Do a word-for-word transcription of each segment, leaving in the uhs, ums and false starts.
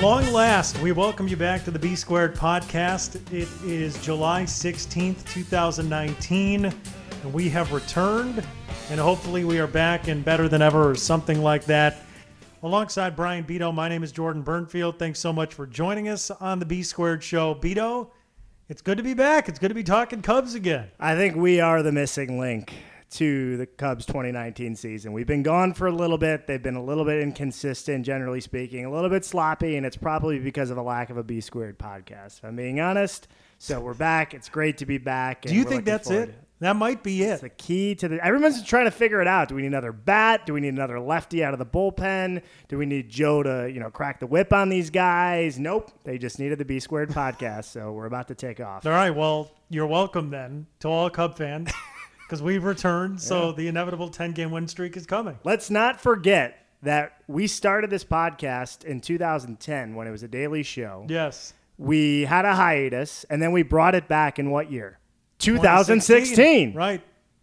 long last, we welcome you back to the B Squared podcast. It is July sixteenth, twenty nineteen, and we have returned, and hopefully we are back and better than ever or something like that. Alongside Brian Beto, my name is Jordan Burnfield. Thanks so much for joining us on the B Squared show. Beto, it's good to be back. It's good to be talking Cubs again. I think we are the missing link to the Cubs twenty nineteen season. We've been gone for a little bit. They've been a little bit inconsistent, generally speaking, a little bit sloppy, and it's probably because of a lack of a B Squared podcast, if I'm being honest. So we're back. It's great to be back. Do you think that's it? That might be it. It's the key to the... Everyone's trying to figure it out. Do we need another bat? Do we need another lefty out of the bullpen? Do we need Joe to, you know, crack the whip on these guys? Nope. They just needed the B Squared podcast, so we're about to take off. All right. Well, you're welcome then to all Cub fans. Because we've returned, so yeah. The inevitable ten-game win streak is coming. Let's not forget that we started this podcast in two thousand ten when it was a daily show. Yes. We had a hiatus, and then we brought it back in what year? two thousand sixteen. Right.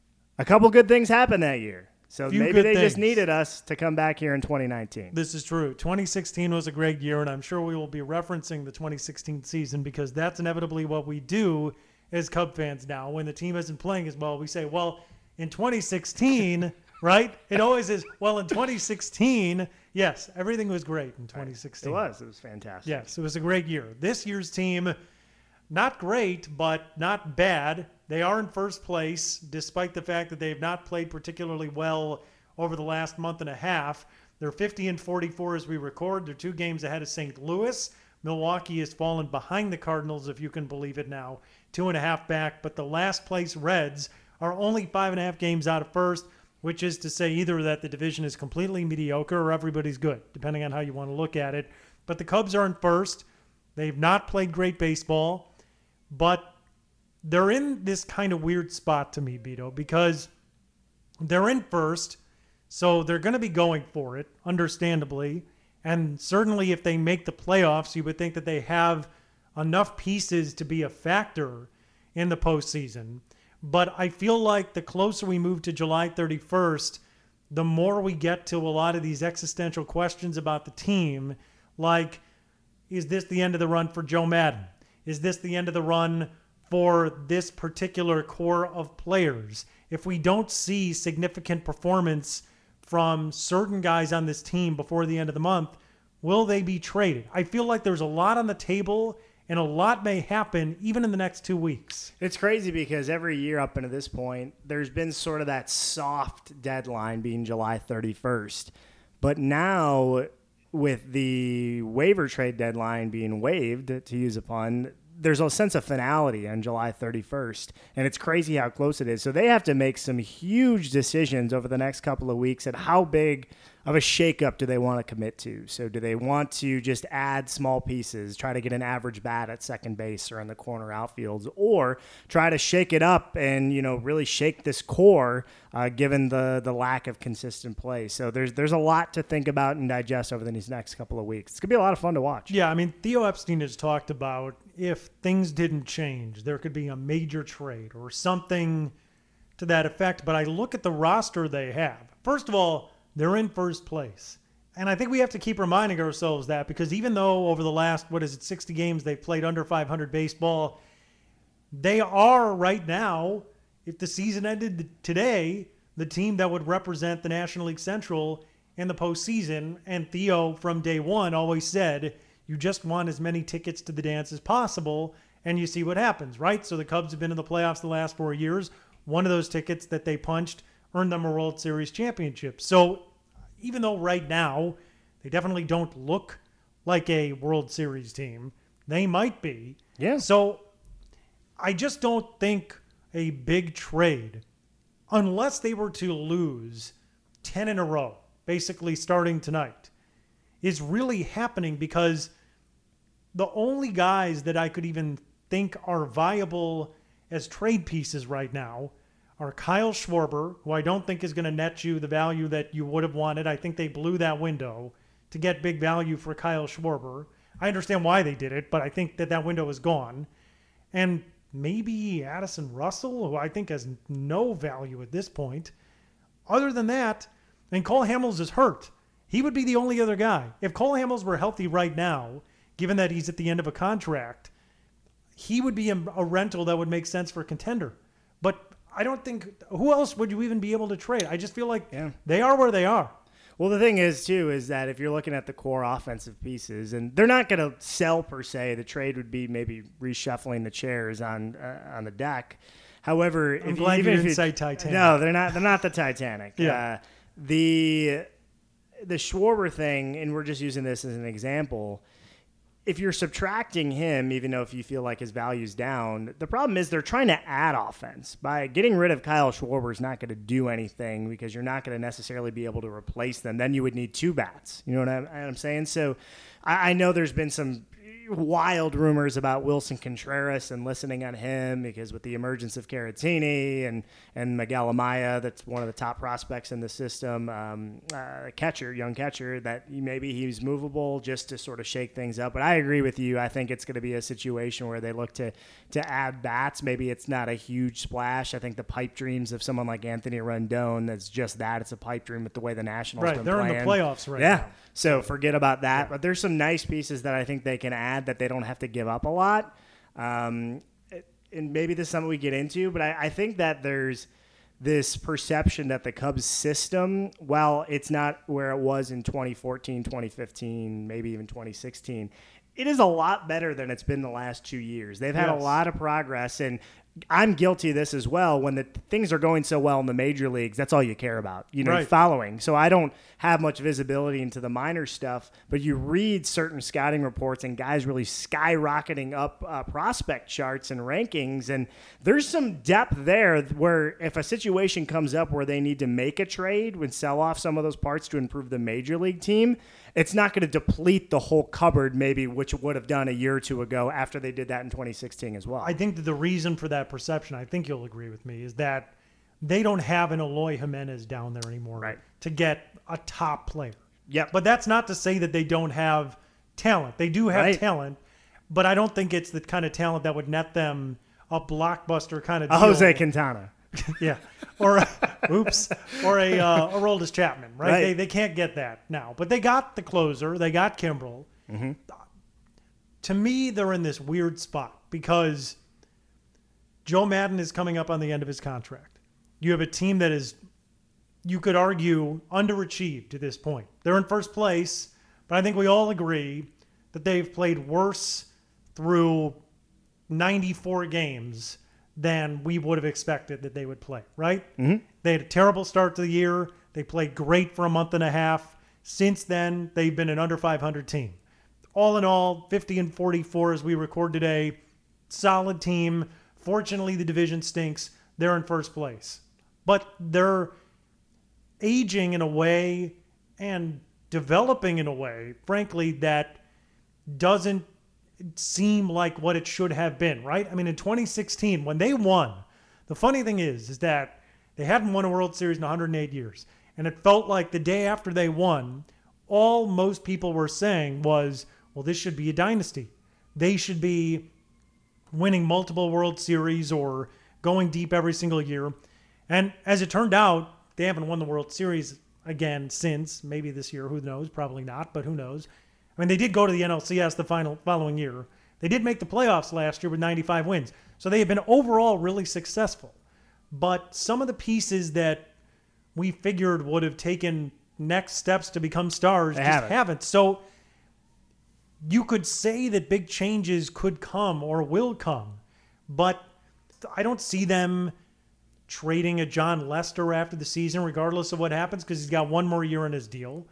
A couple good things happened that year. So Few maybe they things. just needed us to come back here in twenty nineteen. This is true. twenty sixteen was a great year, and I'm sure we will be referencing the twenty sixteen season because that's inevitably what we do as Cub fans now. When the team isn't playing as well, we say, well, in twenty sixteen, right? It always is, well, in twenty sixteen, yes, everything was great in twenty sixteen. It was. It was fantastic. Yes, it was a great year. This year's team, not great, but not bad. They are in first place, despite the fact that they have not played particularly well over the last month and a half. They're fifty and forty-four as we record. They're two games ahead of Saint Louis. Milwaukee has fallen behind the Cardinals, if you can believe it now, two and a half back. But the last place Reds are only five and a half games out of first, which is to say either that the division is completely mediocre or everybody's good, depending on how you want to look at it. But the Cubs are in first. They've not played great baseball, but they're in this kind of weird spot to me, Beto, because they're in first, so they're going to be going for it, understandably. And certainly if they make the playoffs, you would think that they have enough pieces to be a factor in the postseason. But I feel like the closer we move to July thirty-first, the more we get to a lot of these existential questions about the team, like, is this the end of the run for Joe Madden? Is this the end of the run for this particular core of players? If we don't see significant performance from certain guys on this team before the end of the month, will they be traded? I feel like there's a lot on the table and a lot may happen even in the next two weeks. It's crazy because every year up until this point, there's been sort of that soft deadline being July thirty-first. But now with the waiver trade deadline being waived, to use a pun, there's a sense of finality on July thirty-first, and it's crazy how close it is. So they have to make some huge decisions over the next couple of weeks at how big of a shakeup do they want to commit to. So do they want to just add small pieces, try to get an average bat at second base or in the corner outfields, or try to shake it up and, you know, really shake this core uh, given the the lack of consistent play. So there's there's a lot to think about and digest over these next couple of weeks. It's going to be a lot of fun to watch. Yeah, I mean, Theo Epstein has talked about if things didn't change, there could be a major trade or something to that effect. But I look at the roster they have. First of all, they're in first place. And I think we have to keep reminding ourselves that because even though over the last, what is it, sixty games, they've played under five hundred baseball, they are right now, if the season ended today, the team that would represent the National League Central in the postseason. And Theo, from day one, always said, you just want as many tickets to the dance as possible, and you see what happens, right? So the Cubs have been in the playoffs the last four years. One of those tickets that they punched earned them a World Series championship. So even though right now they definitely don't look like a World Series team, they might be. Yeah. So I just don't think a big trade, unless they were to lose ten in a row, basically starting tonight, is really happening because the only guys that I could even think are viable as trade pieces right now are Kyle Schwarber, who I don't think is going to net you the value that you would have wanted. I think they blew that window to get big value for Kyle Schwarber. I understand why they did it, but I think that that window is gone. And maybe Addison Russell, who I think has no value at this point. Other than that, and Cole Hamels is hurt. He would be the only other guy. If Cole Hamels were healthy right now, given that he's at the end of a contract, he would be a, a rental that would make sense for a contender. But I don't think, who else would you even be able to trade? I just feel like yeah. they are where they are. Well, the thing is, too, is that if you're looking at the core offensive pieces, and they're not going to sell per se, the trade would be maybe reshuffling the chairs on uh, on the deck. However, I'm if glad you, you even didn't if say Titanic. No, they're not. They're not the Titanic. Yeah. Uh, the the Schwarber thing, and we're just using this as an example. If you're subtracting him, even though if you feel like his value's down, the problem is they're trying to add offense. By getting rid of Kyle Schwarber is not going to do anything because you're not going to necessarily be able to replace them. Then you would need two bats. You know what I'm, I'm saying? So I, I know there's been some wild rumors about Wilson Contreras and listening on him because with the emergence of Caratini and, and Miguel Amaya, that's one of the top prospects in the system, um, uh, catcher, young catcher, that maybe he's movable just to sort of shake things up. But I agree with you. I think it's going to be a situation where they look to, to add bats. Maybe it's not a huge splash. I think the pipe dreams of someone like Anthony Rendon, that's just that. It's a pipe dream with the way the Nationals Right, been they're playing. in the playoffs right yeah. now. So forget about that. Yeah. But there's some nice pieces that I think they can add that they don't have to give up a lot. Um, and maybe this is something we get into, but I, I think that there's this perception that the Cubs system, while it's not where it was in twenty fourteen, twenty fifteen, maybe even twenty sixteen, it is a lot better than it's been the last two years. They've had Yes. a lot of progress, and I'm guilty of this as well. When the things are going so well in the major leagues, that's all you care about, you know, Right. following. So I don't have much visibility into the minor stuff, but you read certain scouting reports and guys really skyrocketing up uh, prospect charts and rankings. And there's some depth there where if a situation comes up where they need to make a trade and sell off some of those parts to improve the major league team, it's not going to deplete the whole cupboard, maybe, which it would have done a year or two ago after they did that in twenty sixteen as well. I think that the reason for that perception, I think you'll agree with me, is that they don't have an Eloy Jimenez down there anymore Right. to get a top player. Yep. But that's not to say that they don't have talent. They do have Right. talent, but I don't think it's the kind of talent that would net them a blockbuster kind of A deal. Jose Quintana. Yeah. Or, a, oops, or a, uh, a Roldis Chapman, right? Right. They, they can't get that now. But they got the closer. They got Kimbrel. Mm-hmm. To me, they're in this weird spot because Joe Madden is coming up on the end of his contract. You have a team that is, you could argue, underachieved to this point. They're in first place, but I think we all agree that they've played worse through ninety-four games than we would have expected that they would play, right? Mm-hmm. They had a terrible start to the year. They played great for a month and a half. Since then, they've been an under five hundred team. All in all, fifty and forty-four as we record today. Solid team. Fortunately, the division stinks. They're in first place. But they're aging in a way and developing in a way, frankly, that doesn't seem like what it should have been, right? I mean, in twenty sixteen, when they won, the funny thing is, is that they hadn't won a World Series in one hundred eight years. And it felt like the day after they won, all most people were saying was, well, this should be a dynasty. They should be winning multiple World Series or going deep every single year. And as it turned out, they haven't won the World Series again since. Maybe this year, who knows? Probably not, but who knows? I mean, they did go to the N L C S the final following year. They did make the playoffs last year with ninety-five wins. So they have been overall really successful. But some of the pieces that we figured would have taken next steps to become stars They just haven't. haven't. So you could say that big changes could come or will come, but I don't see them trading a John Lester after the season, regardless of what happens, because he's got one more year in his deal.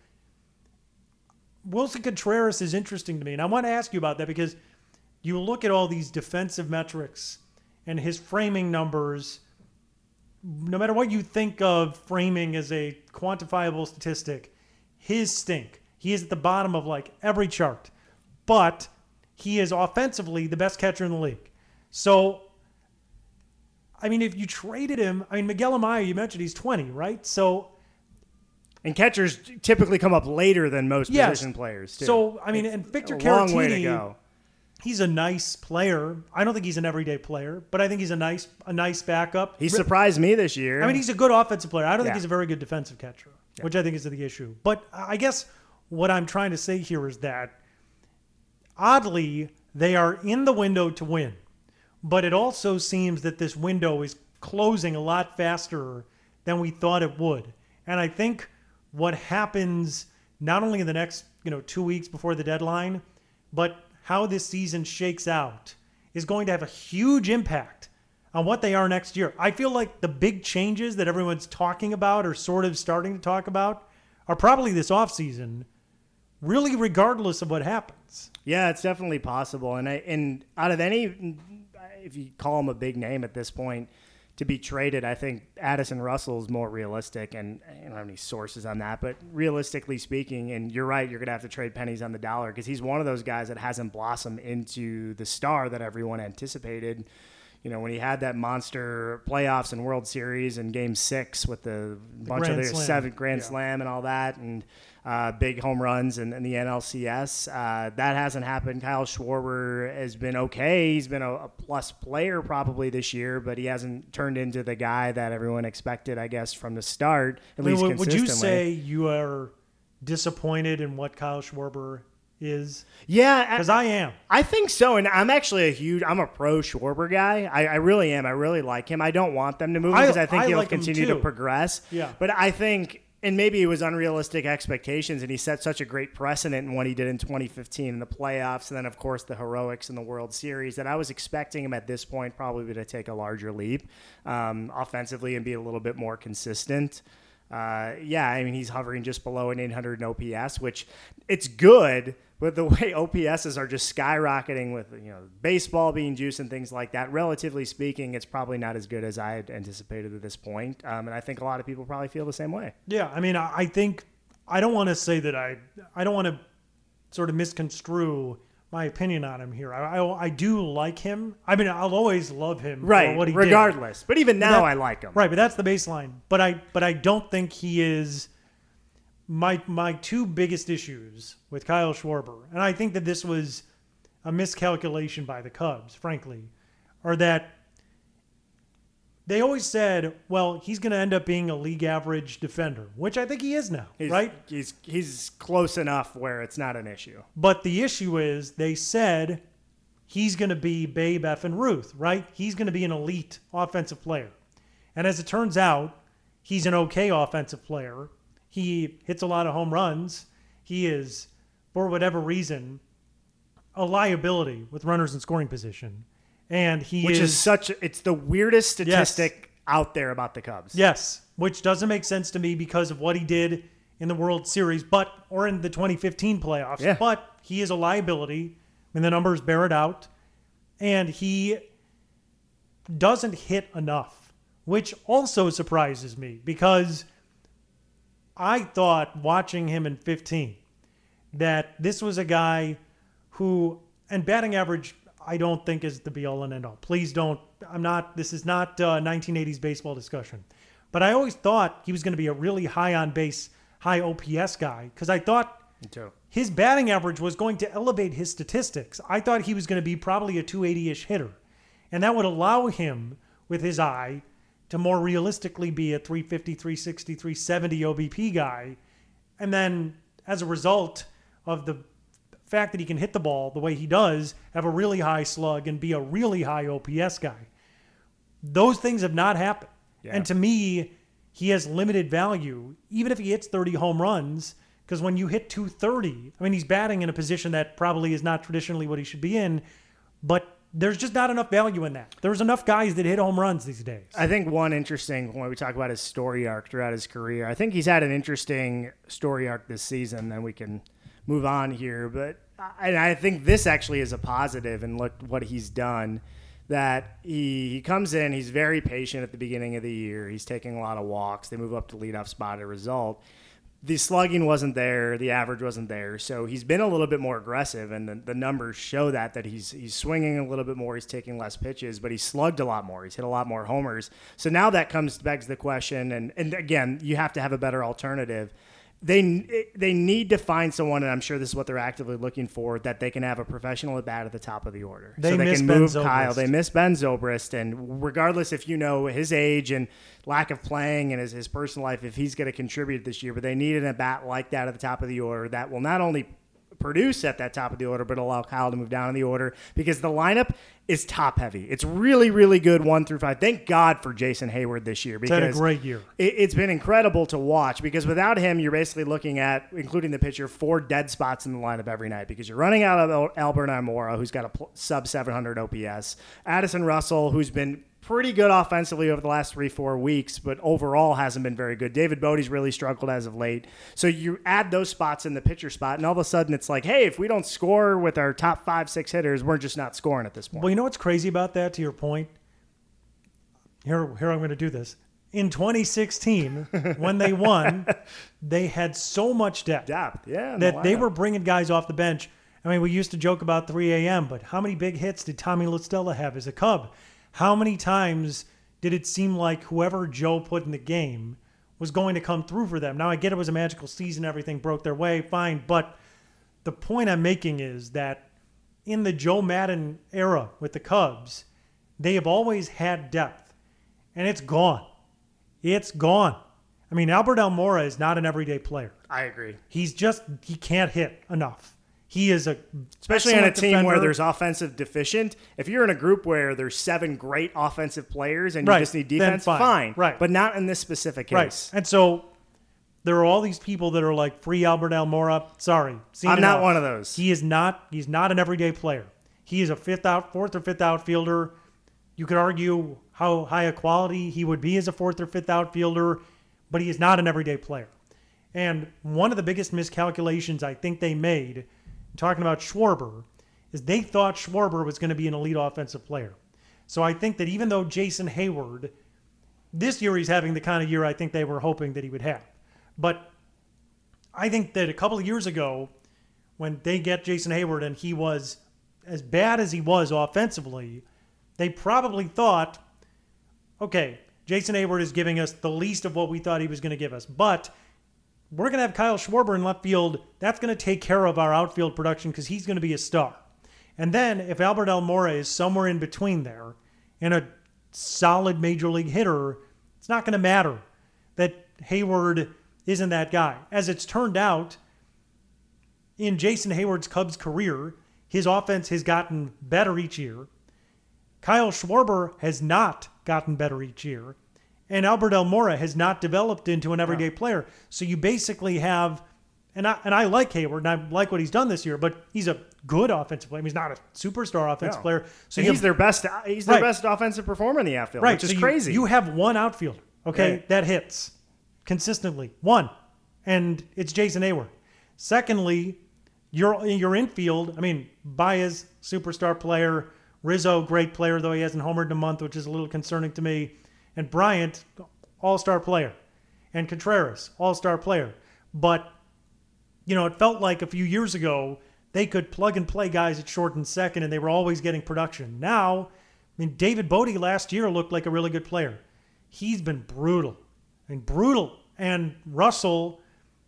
Wilson Contreras is interesting to me, and I want to ask you about that because you look at all these defensive metrics and his framing numbers. No matter what you think of framing as a quantifiable statistic, his stink. He is at the bottom of like every chart, but he is offensively the best catcher in the league. So, I mean, if you traded him, I mean, Miguel Amaya, you mentioned he's twenty, right? So, And catchers typically come up later than most Yes. position players, too. so I mean, It's and Victor a long way to Caratini, go. he's a nice player. I don't think he's an everyday player, but I think he's a nice, a nice backup. He surprised me this year. I mean, he's a good offensive player. I don't think Yeah. he's a very good defensive catcher, which I think is the issue. But I guess what I'm trying to say here is that oddly, they are in the window to win. But it also seems that this window is closing a lot faster than we thought it would. And I think what happens not only in the next, you know, two weeks before the deadline, but how this season shakes out is going to have a huge impact on what they are next year. I feel like the big changes that everyone's talking about or sort of starting to talk about are probably this offseason, really regardless of what happens. Yeah, it's definitely possible. And I, and out of any, if you call him a big name at this point, to be traded, I think Addison Russell is more realistic, and I don't have any sources on that, but realistically speaking, and you're right, you're going to have to trade pennies on the dollar because he's one of those guys that hasn't blossomed into the star that everyone anticipated. You know, when he had that monster playoffs and World Series and Game Six with the, the bunch Grand of the Slam. seven Grand Yeah. Slam and all that, and uh, big home runs in, in the N L C S, uh, that hasn't happened. Kyle Schwarber has been okay. He's been a, a plus player probably this year, but he hasn't turned into the guy that everyone expected, I guess, from the start. At I mean, least would, would consistently. you say you are disappointed in what Kyle Schwarber is? Yeah, Because I am. I think so, and I'm actually a huge, I'm a pro Schwarber guy. I, I really am. I really like him. I don't want them to move him I- because I, think I he'll like him continue to too. progress. Yeah. But I think, and maybe it was unrealistic expectations, and he set such a great precedent in what he did in twenty fifteen in the playoffs, and then, of course, the heroics in the World Series, that I was expecting him at this point probably to take a larger leap um, offensively and be a little bit more consistent. Uh, yeah, I mean, he's hovering just below an eight hundred in O P S, which it's good, but the way O P S's are just skyrocketing with, you know, baseball being juiced and things like that, relatively speaking, it's probably not as good as I had anticipated at this point. Um, and I think a lot of people probably feel the same way. Yeah, I mean, I, I think I don't want to say that I I don't want to sort of misconstrue my opinion on him here. I, I, I do like him. I mean, I'll always love him Right, for what he did. regardless. But even now, that- I like him. Right, but that's the baseline. But I but I don't think he is my my two biggest issues with Kyle Schwarber, and I think that this was a miscalculation by the Cubs, frankly, are that they always said, well, he's going to end up being a league average defender, which I think he is now, He's, right? He's, he's close enough where it's not an issue. But the issue is they said he's going to be Babe effing Ruth, right? He's going to be an elite offensive player. And as it turns out, he's an okay offensive player. He hits a lot of home runs. He is, for whatever reason, a liability with runners in scoring position. And he Which is, is such, it's the weirdest statistic out there about the Cubs. yes, which doesn't make sense to me because of what he did in the World Series, but or in the twenty fifteen playoffs. Yeah. But he is a liability, and the numbers bear it out. And he doesn't hit enough, which also surprises me because I thought watching him in fifteen that this was a guy who, and batting average, I don't think is the be all and end all. Please don't, I'm not, this is not uh, nineteen eighties baseball discussion. But I always thought he was going to be a really high on base, high O P S guy because I thought Me too. his batting average was going to elevate his statistics. I thought he was going to be probably a two eighty-ish hitter. And that would allow him, with his eye, to more realistically be a three fifty, three sixty, three seventy O B P guy. And then, as a result of the fact that he can hit the ball the way he does, have a really high slug and be a really high O P S guy. Those things have not happened. Yeah. And to me, he has limited value, even if he hits thirty home runs, because when you hit two thirty, I mean, he's batting in a position that probably is not traditionally what he should be in, but there's just not enough value in that. There's enough guys that hit home runs these days. I think one interesting, when we talk about his story arc throughout his career, I think he's had an interesting story arc this season, then we can move on here. But and I think this actually is a positive, and look what he's done. That he, he comes in, he's very patient at the beginning of the year. He's taking a lot of walks. They move up to leadoff spot as a result. The slugging wasn't there. The average wasn't there. So he's been a little bit more aggressive, and the, the numbers show that, that he's he's swinging a little bit more. He's taking less pitches, but he's slugged a lot more. He's hit a lot more homers. So now that comes begs the question, and, and again, you have to have a better alternative. They they need to find someone, and I'm sure this is what they're actively looking for, that they can have a professional at bat at the top of the order. They so they miss can Ben move Zobrist. Kyle. They miss Ben Zobrist, and regardless if you know his age and lack of playing and his, his personal life, if he's going to contribute this year, but they need an at bat like that at the top of the order that will not only produce at that top of the order, but allow Kyle to move down in the order because the lineup is top heavy. It's really, really good one through five. Thank God for Jason Hayward this year because it's had a great year. It, it's been incredible to watch because without him, you're basically looking at, including the pitcher, four dead spots in the lineup every night because you're running out of Albert Almora, who's got a pl- sub seven hundred O P S, Addison Russell, who's been pretty good offensively over the last three, four weeks, but overall hasn't been very good. David Bodie's really struggled as of late. So you add those spots in the pitcher spot, and all of a sudden it's like, hey, if we don't score with our top five, six hitters, we're just not scoring at this point. Well, you know what's crazy about that, to your point? Here, here I'm going to do this. In twenty sixteen, when they won, they had so much depth, depth yeah, that they were bringing guys off the bench. I mean, we used to joke about three a.m., but how many big hits did Tommy La Stella have as a Cub? How many times did it seem like whoever Joe put in the game was going to come through for them? Now, I get it was a magical season. Everything broke their way. Fine. But the point I'm making is that in the Joe Maddon era with the Cubs, they have always had depth. And it's gone. It's gone. I mean, Albert Almora is not an everyday player. I agree. He's just, he can't hit enough. He is a especially on a team defender. Where there's offensive deficient. If you're in a group where there's seven great offensive players and you right. just need defense, fine. fine. Right. But not in this specific case. Right. And so there are all these people that are like, free Albert Almora. Sorry. I'm not one of those. He is not, he's not an everyday player. He is a fifth out, fourth or fifth outfielder. You could argue how high a quality he would be as a fourth or fifth outfielder, but he is not an everyday player. And one of the biggest miscalculations I think they made, talking about Schwarber, is they thought Schwarber was going to be an elite offensive player. So I think that even though Jason Hayward, this year he's having the kind of year I think they were hoping that he would have. But I think that a couple of years ago, when they get Jason Hayward and he was as bad as he was offensively, they probably thought, okay, Jason Hayward is giving us the least of what we thought he was going to give us. But we're going to have Kyle Schwarber in left field. That's going to take care of our outfield production because he's going to be a star. And then if Albert Almora is somewhere in between there and a solid major league hitter, it's not going to matter that Hayward isn't that guy. As it's turned out, in Jason Hayward's Cubs career, his offense has gotten better each year. Kyle Schwarber has not gotten better each year. And Albert Almora has not developed into an everyday no. player. So you basically have, and I and I like Hayward, and I like what he's done this year, but he's a good offensive player. I mean, he's not a superstar offensive no. player. So he's have, their best he's their right. best offensive performer in the outfield, right. which is so you, crazy. You have one outfielder, okay, right. that hits consistently. One. And it's Jason Hayward. Secondly, your your infield, I mean, Baez, superstar player, Rizzo, great player, though he hasn't homered in a month, which is a little concerning to me. And Bryant, all-star player. And Contreras, all-star player. But, you know, it felt like a few years ago they could plug and play guys at short and second, and they were always getting production. Now, I mean, David Bodie last year looked like a really good player. He's been brutal. I mean, brutal. And Russell,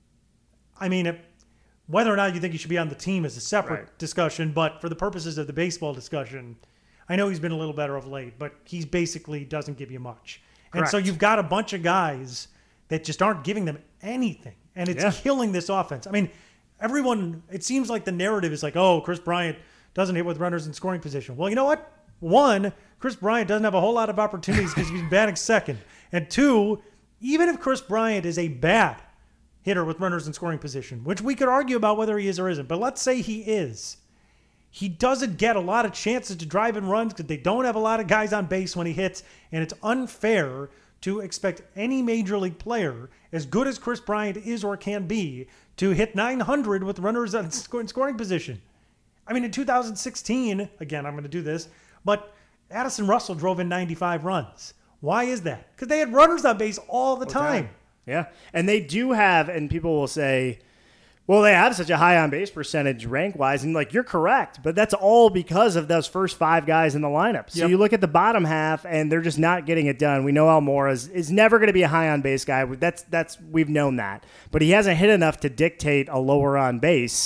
I mean, if, whether or not you think he should be on the team is a separate right. discussion, but for the purposes of the baseball discussion, I know he's been a little better of late, but he's basically doesn't give you much. Correct. And so you've got a bunch of guys that just aren't giving them anything, and it's yeah. killing this offense. I mean, everyone, it seems like the narrative is like, oh, Chris Bryant doesn't hit with runners in scoring position. Well, you know what? One, Chris Bryant doesn't have a whole lot of opportunities because he's batting second. And two, even if Chris Bryant is a bad hitter with runners in scoring position, which we could argue about whether he is or isn't, but let's say he is, he doesn't get a lot of chances to drive in runs because they don't have a lot of guys on base when he hits, and it's unfair to expect any major league player, as good as Chris Bryant is or can be, to hit nine hundred with runners in scoring position. I mean, in two thousand sixteen, again, I'm going to do this, but Addison Russell drove in ninety-five runs. Why is that? Because they had runners on base all the time. time. Yeah, and they do have, and people will say, well, they have such a high on-base percentage rank-wise, and, like, you're correct, but that's all because of those first five guys in the lineup. So yep. you look at the bottom half, and they're just not getting it done. We know Almora is, is never going to be a high on-base guy. That's that's We've known that. But he hasn't hit enough to dictate a lower on-base.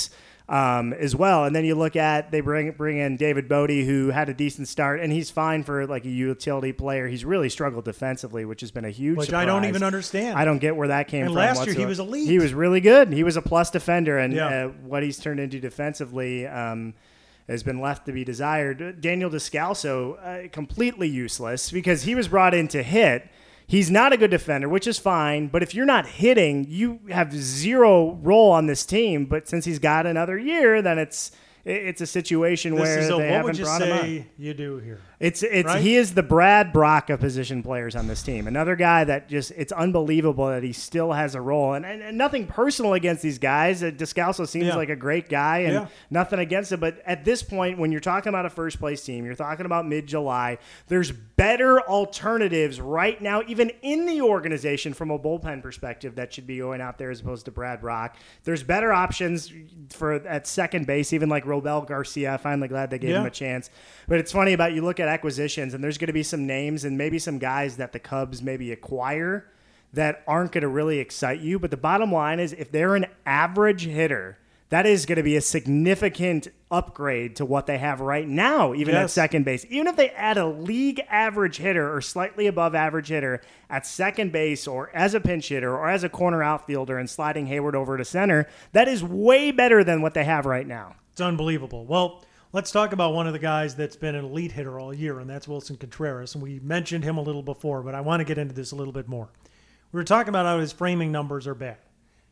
um, as well. And then you look at, they bring bring in David Bodie, who had a decent start, and he's fine for like a utility player. He's really struggled defensively, which has been a huge Which surprise. I don't even understand. I don't get where that came and from. last whatsoever. year he was elite. He was really good. He was a plus defender, and Yeah. uh, what he's turned into defensively um, has been left to be desired. Daniel Descalso, uh, completely useless because he was brought in to hit. He's not a good defender, which is fine. But if you're not hitting, you have zero role on this team. But since he's got another year, then it's it's a situation this where is a, they what haven't would you brought him on. say you do here? It's it's Right? he is the Brad Brock of position players on this team. Another guy that just it's unbelievable that he still has a role. And, and, and nothing personal against these guys. Uh, Descalso seems Yeah. like a great guy and Yeah. nothing against it. But at this point, when you're talking about a first place team, you're talking about mid July. There's better alternatives right now, even in the organization from a bullpen perspective, that should be going out there as opposed to Brad Brock. There's better options for at second base, even like Robel Garcia. Finally glad they gave Yeah. him a chance. But it's funny about you look at acquisitions, and there's going to be some names and maybe some guys that the Cubs maybe acquire that aren't going to really excite you. But the bottom line is if they're an average hitter, that is going to be a significant upgrade to what they have right now, even at Yes. second base. Even if they add a league average hitter or slightly above average hitter at second base or as a pinch hitter or as a corner outfielder and sliding Hayward over to center, that is way better than what they have right now. It's unbelievable. Well, let's talk about one of the guys that's been an elite hitter all year, and that's Wilson Contreras. And we mentioned him a little before, but I want to get into this a little bit more. We were talking about how his framing numbers are bad.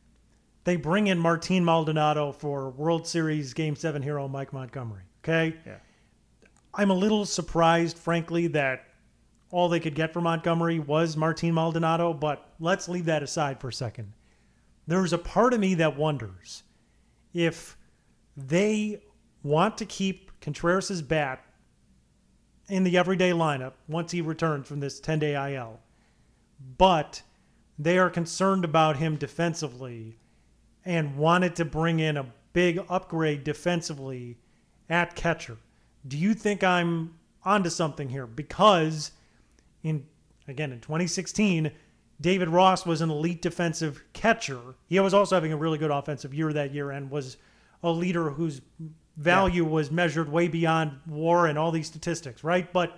They bring in Martin Maldonado for World Series Game seven hero Mike Montgomery, okay? Yeah. I'm a little surprised, frankly, that all they could get for Montgomery was Martin Maldonado, but let's leave that aside for a second. There's a part of me that wonders if they want to keep Contreras' bat in the everyday lineup once he returns from this ten-day I L, but they are concerned about him defensively and wanted to bring in a big upgrade defensively at catcher. Do you think I'm onto something here? Because, in again, in twenty sixteen, David Ross was an elite defensive catcher. He was also having a really good offensive year that year and was a leader whose value yeah. was measured way beyond WAR and all these statistics, right? But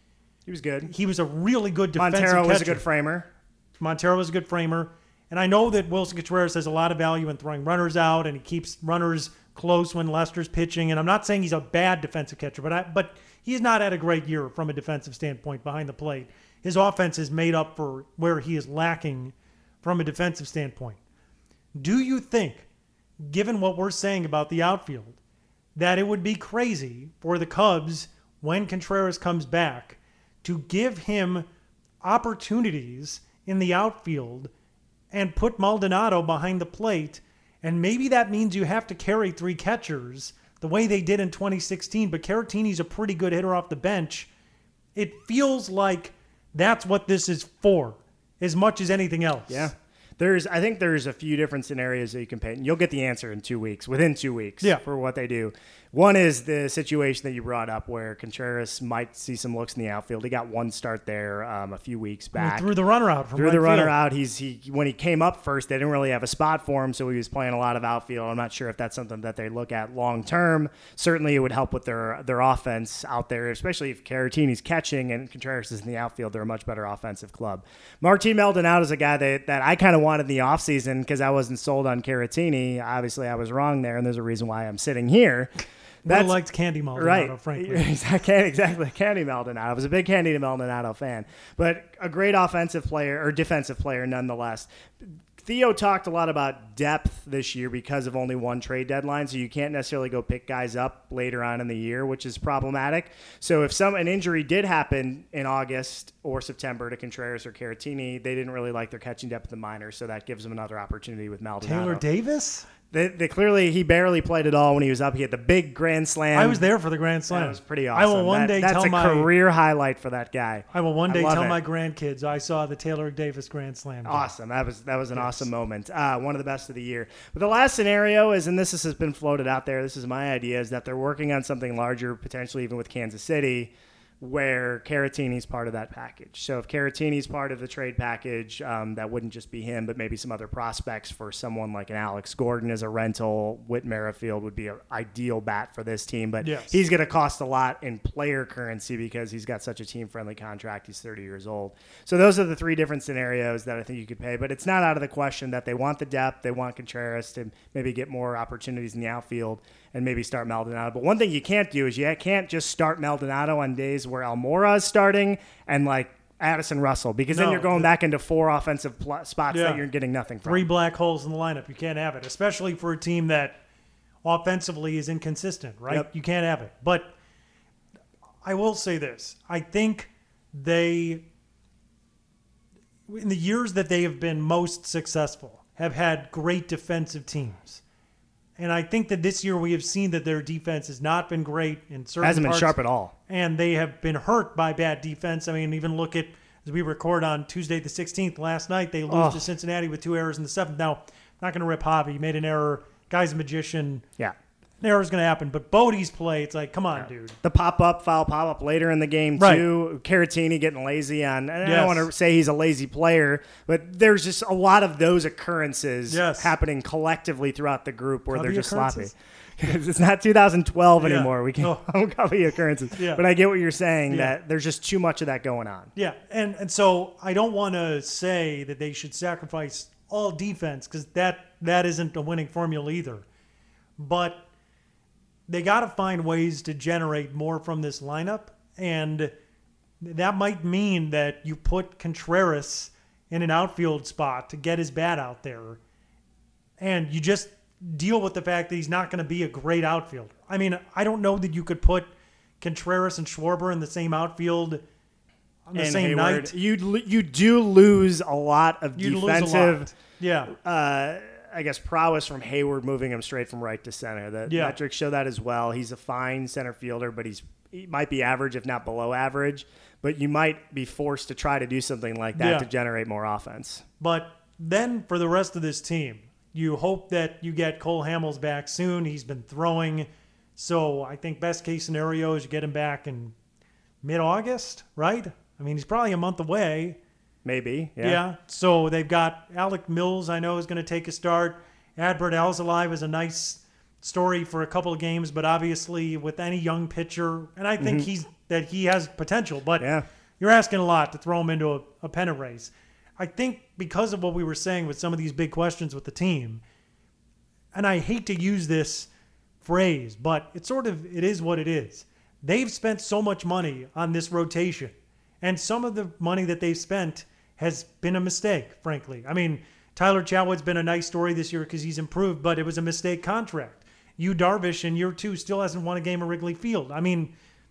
he was good. He was a really good defensive Montero catcher. was a good framer. Montero was a good framer. And I know that Wilson Contreras has a lot of value in throwing runners out, and he keeps runners close when Lester's pitching. And I'm not saying he's a bad defensive catcher, but I, but he's not had a great year from a defensive standpoint behind the plate. His offense is made up for where he is lacking from a defensive standpoint. Do you think, given what we're saying about the outfield, that it would be crazy for the Cubs, when Contreras comes back, to give him opportunities in the outfield and put Maldonado behind the plate? And maybe that means you have to carry three catchers the way they did in twenty sixteen, but Caratini's a pretty good hitter off the bench. It feels like that's what this is for, as much as anything else. Yeah. There's, I think there's a few different scenarios that you can paint. You'll get the answer in two weeks, within two weeks yeah. for what they do. One is the situation that you brought up where Contreras might see some looks in the outfield. He got one start there um, a few weeks back. He threw the runner out from Threw right the runner field. out. He's he when he came up first, they didn't really have a spot for him, so he was playing a lot of outfield. I'm not sure if that's something that they look at long term. Certainly, it would help with their their offense out there, especially if Caratini's catching and Contreras is in the outfield. They're a much better offensive club. Martin Maldonado is a guy that, that I kind of wanted in the offseason because I wasn't sold on Caratini. Obviously, I was wrong there, and there's a reason why I'm sitting here. That's liked Candy Maldonado, right. frankly. Exactly, exactly. Candy Maldonado. I was a big Candy Maldonado fan, but a great offensive player or defensive player nonetheless. Theo talked a lot about depth this year because of only one trade deadline, so you can't necessarily go pick guys up later on in the year, which is problematic. So if some an injury did happen in August or September to Contreras or Caratini, they didn't really like their catching depth in the minors, so that gives them another opportunity with Maldonado. Taylor Davis? They, they clearly, he barely played at all when he was up. He had the big grand slam. I was there for the grand slam. That was pretty awesome. I will one That- day that's tell a my career highlight for that guy. I will one day love tell it. my grandkids I saw the Taylor Davis grand slam. game. Awesome. That was that was an Yes. awesome moment. Uh, one of the best of the year. But the last scenario is, and this has been floated out there, this is my idea, is that they're working on something larger, potentially even with Kansas City, where Caratini's part of that package. So if Caratini's part of the trade package, um, that wouldn't just be him, but maybe some other prospects for someone like an Alex Gordon as a rental. Whit Merrifield would be an ideal bat for this team, but yes. he's going to cost a lot in player currency because he's got such a team-friendly contract. He's thirty years old. So those are the three different scenarios that I think you could pay, but it's not out of the question that they want the depth. They want Contreras to maybe get more opportunities in the outfield and maybe start Maldonado. But one thing you can't do is you can't just start Maldonado on days where Almora is starting and like Addison Russell, because no, then you're going the, back into four offensive pl- spots yeah, that you're getting nothing from. Three black holes in the lineup. You can't have it, especially for a team that offensively is inconsistent, right? Yep. You can't have it. But I will say this. I think they, in the years that they have been most successful, have had great defensive teams. And I think that this year we have seen that their defense has not been great in certain Hasn't parts, been sharp at all. And they have been hurt by bad defense. I mean, even look at, as we record on Tuesday the sixteenth, last night, they lose oh. to Cincinnati with two errors in the seventh. Now, not going to rip Javi. He made an error. Guy's a magician. Yeah. An error's going to happen. But Bodie's play, it's like, come on, Yeah. dude. The pop-up, foul pop-up later in the game, Right. too. Caratini getting lazy on, and I Yes. don't want to say he's a lazy player, but there's just a lot of those occurrences Yes. happening collectively throughout the group where Cubby they're just occurrences? sloppy. It's not two thousand twelve Yeah. anymore. We can't Oh. copy occurrences. Yeah. But I get what you're saying, Yeah. that there's just too much of that going on. Yeah, and, and so I don't want to say that they should sacrifice all defense because that, that isn't a winning formula either. But they got to find ways to generate more from this lineup, and that might mean that you put Contreras in an outfield spot to get his bat out there, and you just deal with the fact that he's not going to be a great outfielder. I mean, I don't know that you could put Contreras and Schwarber in the same outfield on the And same Hayward, night. You you do lose a lot of You'd lose a defensive, lot. Yeah. uh, I guess, prowess from Hayward moving him straight from right to center. The Yeah. metrics show that as well. He's a fine center fielder, but he's he might be average, if not below average. But you might be forced to try to do something like that Yeah. to generate more offense. But then for the rest of this team, you hope that you get Cole Hamels back soon. He's been throwing. So I think best case scenario is you get him back in mid-August, right? I mean, he's probably a month away. Maybe. Yeah. Yeah. So they've got Alec Mills, I know, is going to take a start. Adbert Alzalive is a nice story for a couple of games, but obviously with any young pitcher, and I think he's that he has potential, but Yeah. you're asking a lot to throw him into a, a pennant race. I think because of what we were saying with some of these big questions with the team, and I hate to use this phrase, but it's sort of, it is what it is. They've spent so much money on this rotation, and some of the money that they've spent has been a mistake, frankly. I mean, Tyler Chatwood's been a nice story this year because he's improved, but it was a mistake contract. Yu Darvish in year two still hasn't won a game at Wrigley Field. I mean,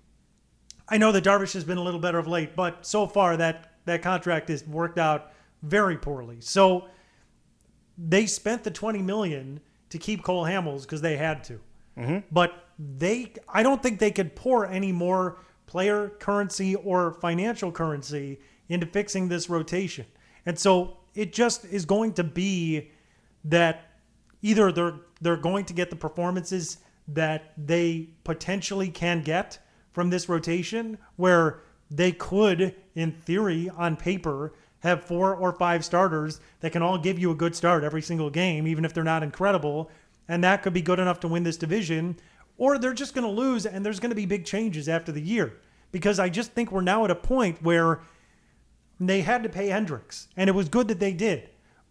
I know that Darvish has been a little better of late, but so far that, that contract has worked out very poorly. So they spent the twenty million dollars to keep Cole Hamels because they had to. Mm-hmm. But they, I don't think they could pour any more player currency or financial currency into fixing this rotation. And so it just is going to be that either they're they're going to get the performances that they potentially can get from this rotation, where they could, in theory, on paper, have four or five starters that can all give you a good start every single game, even if they're not incredible, and that could be good enough to win this division, or they're just going to lose and there's going to be big changes after the year. Because I just think we're now at a point where they had to pay Hendricks, and it was good that they did.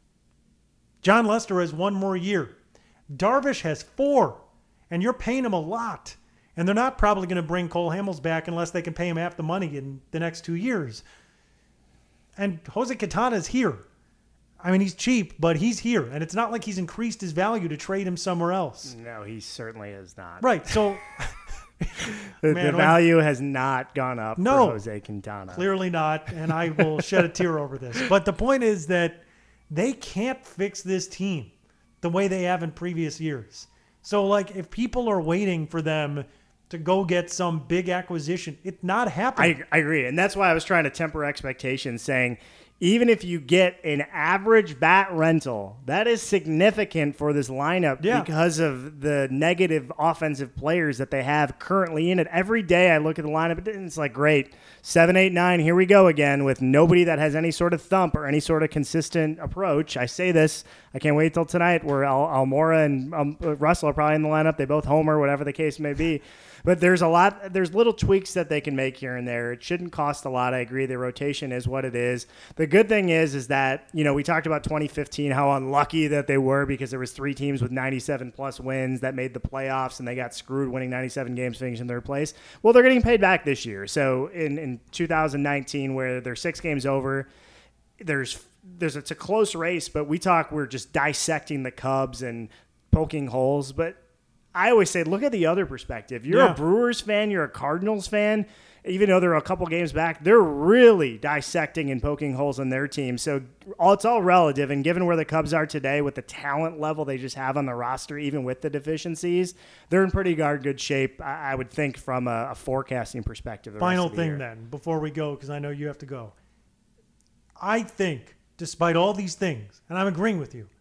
John Lester has one more year. Darvish has four, and you're paying him a lot. And they're not probably going to bring Cole Hamels back unless they can pay him half the money in the next two years. And Jose Quintana's here. I mean, he's cheap, but he's here. And it's not like he's increased his value to trade him somewhere else. No, he certainly is not. Right, so... The, Man, the when- value has not gone up No. for Jose Quintana. Clearly not, and I will shed a tear over this. But the point is that they can't fix this team the way they have in previous years. So, like, if people are waiting for them to go get some big acquisition, it's not happening. I, I agree. And that's why I was trying to temper expectations, saying even if you get an average bat rental, that is significant for this lineup Yeah. because of the negative offensive players that they have currently in it. Every day I look at the lineup and it's like, great, seven, eight, nine, here we go again with nobody that has any sort of thump or any sort of consistent approach. I say this, I can't wait till tonight where Al- Almora and um, Russell are probably in the lineup. They both homer, whatever the case may be. But there's a lot, there's little tweaks that they can make here and there. It shouldn't cost a lot. I agree. The rotation is what it is. The good thing is, is that, you know, we talked about twenty fifteen, how unlucky that they were because there was three teams with ninety-seven plus wins that made the playoffs and they got screwed winning ninety-seven games, finishing third place. Well, they're getting paid back this year. So in, in two thousand nineteen, where they're six games over, there's, there's, it's a close race, but we talk, we're just dissecting the Cubs and poking holes, but I always say, look at the other perspective. You're Yeah. a Brewers fan, you're a Cardinals fan, even though they're a couple games back, they're really dissecting and poking holes in their team. So all, it's all relative, and given where the Cubs are today with the talent level they just have on the roster, even with the deficiencies, they're in pretty darn good shape, I, I would think, from a, a forecasting perspective. the Final rest of the thing year. then, before we go, because I know you have to go. I think, despite all these things, and I'm agreeing with you,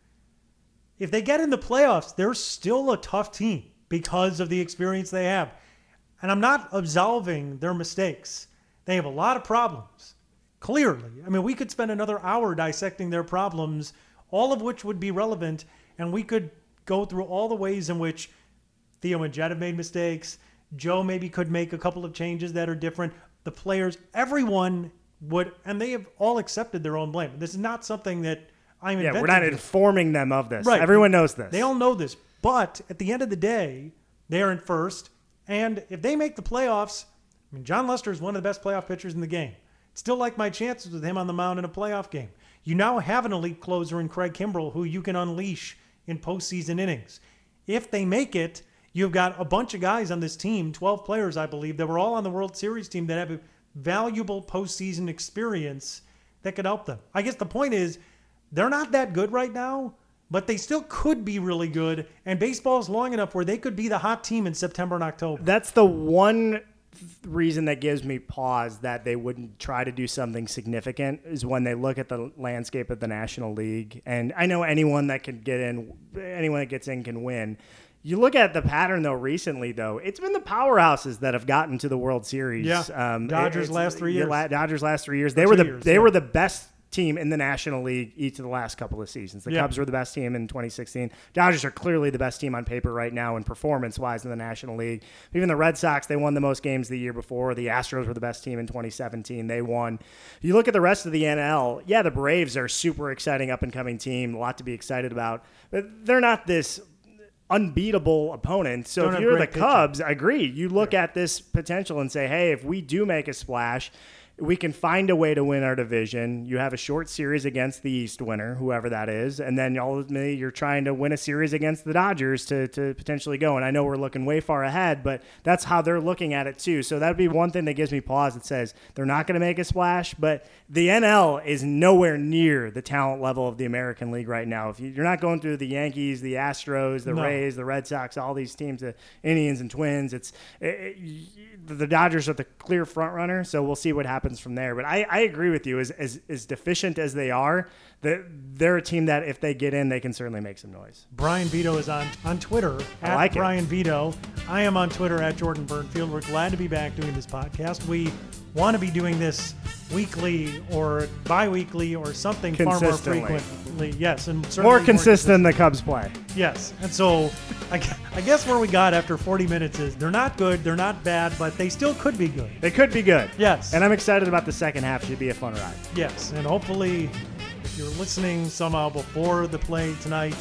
if they get in the playoffs, they're still a tough team because of the experience they have. And I'm not absolving their mistakes. They have a lot of problems, clearly. I mean, we could spend another hour dissecting their problems, all of which would be relevant, and we could go through all the ways in which Theo and Jed have made mistakes. Joe maybe could make a couple of changes that are different. The players, everyone would, and they have all accepted their own blame. This is not something that I'm Yeah, inventing. we're not informing them of this. Right. Everyone knows this. They all know this. But at the end of the day, they're in first. And if they make the playoffs, I mean, John Lester is one of the best playoff pitchers in the game. Still like my chances with him on the mound in a playoff game. You now have an elite closer in Craig Kimbrell who you can unleash in postseason innings. If they make it, you've got a bunch of guys on this team, twelve players, I believe, that were all on the World Series team that have a valuable postseason experience that could help them. I guess the point is, they're not that good right now, but they still could be really good. And baseball is long enough where they could be the hot team in September and October. That's the one reason that gives me pause that they wouldn't try to do something significant is when they look at the landscape of the National League. And I know anyone that can get in, anyone that gets in can win. You look at the pattern, though, recently, though, it's been the powerhouses that have gotten to the World Series. Yeah. Um, Dodgers it's- last three yeah, years. la- Dodgers last three years. They Or were two the years, they yeah. were the best team in the National League each of the last couple of seasons. The Yeah. Cubs were the best team in twenty sixteen. Dodgers are clearly the best team on paper right now and performance-wise in the National League. Even the Red Sox, they won the most games the year before. The Astros were the best team in twenty seventeen. They won. You look at the rest of the N L, yeah, the Braves are a super exciting up-and-coming team, a lot to be excited about. But they're not this unbeatable opponent. So Don't if have you're the great pitching. Cubs, I agree. You look at this potential and say, hey, if we do make a splash, we can find a way to win our division. You have a short series against the East winner, whoever that is, and then ultimately you're trying to win a series against the Dodgers to, to potentially go. And I know we're looking way far ahead, but that's how they're looking at it too. So that'd be one thing that gives me pause. That says they're not going to make a splash, but the N L is nowhere near the talent level of the American League right now. If you're not going through the Yankees, the Astros, the No. Rays, the Red Sox, all these teams, the Indians and Twins, it's it, it, the Dodgers are the clear front runner. So we'll see what happens from there. But I, I agree with you. As, as as deficient as they are, that they're a team that if they get in, they can certainly make some noise. Brian Vito is on, on Twitter I at like it. Brian Vito. I am on Twitter at Jordan Burnfield. We're glad to be back doing this podcast. We want to be doing this weekly or bi-weekly or something far more Consistently. frequently. Yes, and certainly More consistent than the Cubs play. Yes, and so I, gu- I guess where we got after forty minutes is they're not good, they're not bad, but they still could be good. They could be good. Yes. And I'm excited about the second half. Should be a fun ride. Yes, and hopefully if you're listening somehow before the play tonight,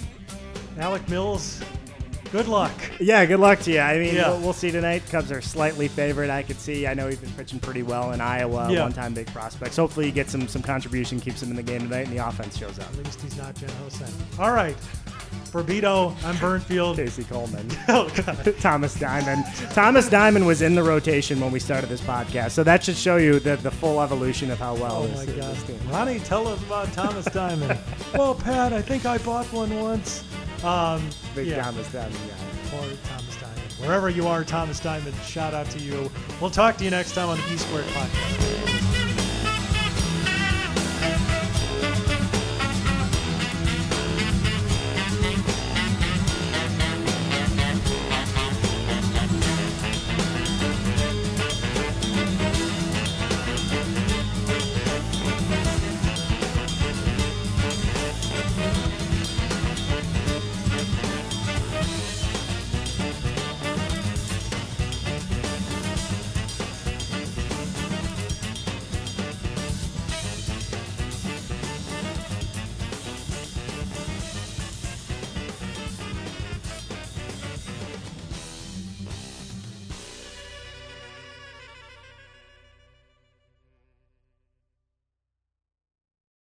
Alec Mills, good luck. Yeah, good luck to you. I mean, Yeah. we'll, we'll see tonight. Cubs are slightly favored. I could see. I know he's been pitching pretty well in Iowa. Yeah. One-time big prospects. Hopefully, he gets some some contribution, keeps him in the game tonight, and the offense shows up. At least he's not Jen Hosang. All right. For Vito, I'm Burnfield. Casey Coleman. Oh, God. Thomas Diamond. Thomas Diamond was in the rotation when we started this podcast, so that should show you the, the full evolution of how well Oh, this, my this God. team. Ronnie, tell us about Thomas Diamond. Well, Pat, I think I bought one once. Um, Big yeah. Thomas Diamond guy. Or Thomas Diamond. Wherever you are, Thomas Diamond, shout out to you. We'll talk to you next time on the E Squared Podcast.